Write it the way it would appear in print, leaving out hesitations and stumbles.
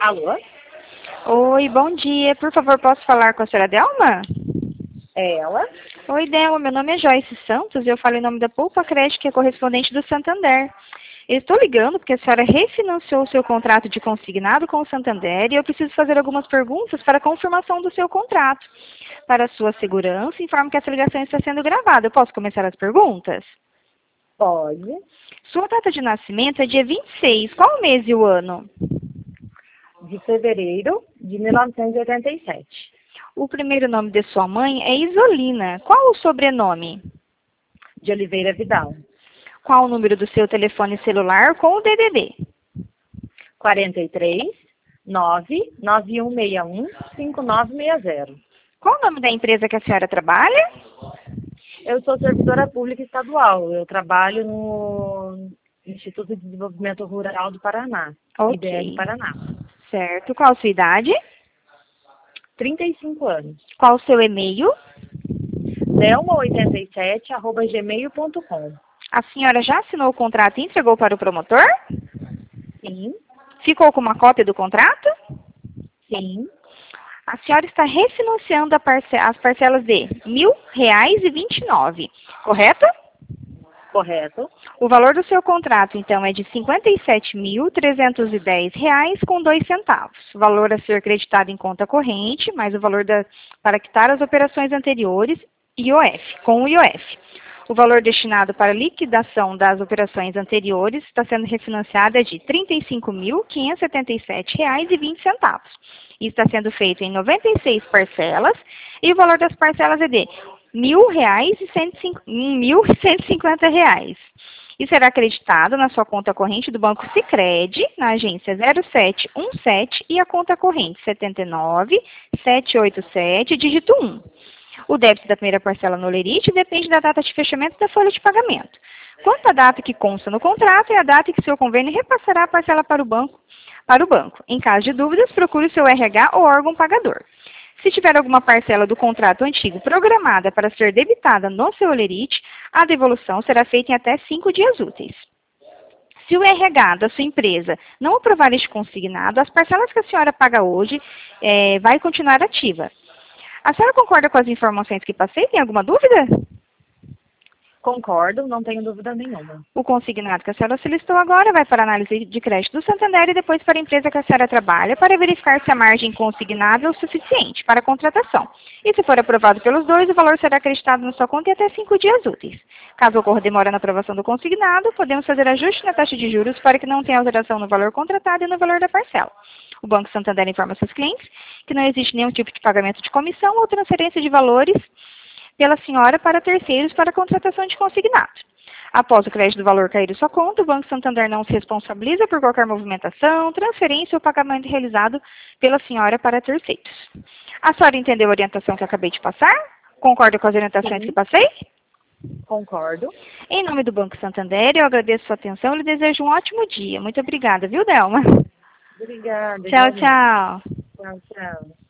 Alô? Oi, bom dia. Por favor, posso falar com a senhora Delma? É ela? Oi, Delma. Meu nome é Joyce Santos e eu falo em nome da Poupa Crédito, que é correspondente do Santander. Eu estou ligando porque a senhora refinanciou o seu contrato de consignado com o Santander e eu preciso fazer algumas perguntas para a confirmação do seu contrato. Para sua segurança, informo que essa ligação está sendo gravada. Eu posso começar as perguntas? Pode. Sua data de nascimento é dia 26. Qual o mês e o ano? De fevereiro de 1987. O primeiro nome de sua mãe é Isolina. Qual o sobrenome? De Oliveira Vidal. Qual o número do seu telefone celular com o DDD? 43 99161 5960. Qual o nome da empresa que a senhora trabalha? Eu sou servidora pública estadual. Eu trabalho no Instituto de Desenvolvimento Rural do Paraná. Ok. IDR Paraná. Certo. Qual a sua idade? 35 anos. Qual o seu e-mail? delma87@gmail.com. A senhora já assinou o contrato e entregou para o promotor? Sim, Ficou com uma cópia do contrato? sim, A senhora está refinanciando as parcelas de R$ 1.000,29, correto? correto. O valor do seu contrato, então, é de R$ 57.310,02. O valor a ser creditado em conta corrente, mais o valor para quitar as operações anteriores, com o IOF. O valor destinado para liquidação das operações anteriores está sendo refinanciado é de R$ 35.577,20. E está sendo feito em 96 parcelas e o valor das parcelas é de R$ 1.150. E será acreditado na sua conta corrente do Banco Sicredi, na agência 0717 e a conta corrente 79787, dígito 1. O débito da primeira parcela no Lerite depende da data de fechamento da folha de pagamento. Quanto à data que consta no contrato, é a data em que seu convênio repassará a parcela para o banco. Em caso de dúvidas, procure o seu RH ou órgão pagador. Se tiver alguma parcela do contrato antigo programada para ser debitada no seu Lerite, a devolução será feita em até 5 dias úteis. Se o RH da sua empresa não aprovar este consignado, as parcelas que a senhora paga hoje vai continuar ativa. A senhora concorda com as informações que passei? Tem alguma dúvida? Concordo, não tenho dúvida nenhuma. O consignado que a senhora solicitou agora vai para a análise de crédito do Santander e depois para a empresa que a senhora trabalha para verificar se a margem consignável é o suficiente para a contratação. E se for aprovado pelos dois, o valor será acreditado na sua conta em até 5 dias úteis. Caso ocorra demora na aprovação do consignado, podemos fazer ajuste na taxa de juros para que não tenha alteração no valor contratado e no valor da parcela. O Banco Santander informa seus clientes que não existe nenhum tipo de pagamento de comissão ou transferência de valores pela senhora para terceiros para a contratação de consignado. Após o crédito do valor cair em sua conta, o Banco Santander não se responsabiliza por qualquer movimentação, transferência ou pagamento realizado pela senhora para terceiros. A senhora entendeu a orientação que eu acabei de passar? Concorda com as orientações Sim. que passei? Concordo. Em nome do Banco Santander, eu agradeço a sua atenção e lhe desejo um ótimo dia. Muito obrigada, viu, Delma? Obrigada. Tchau, Igualmente. tchau. Tchau, tchau.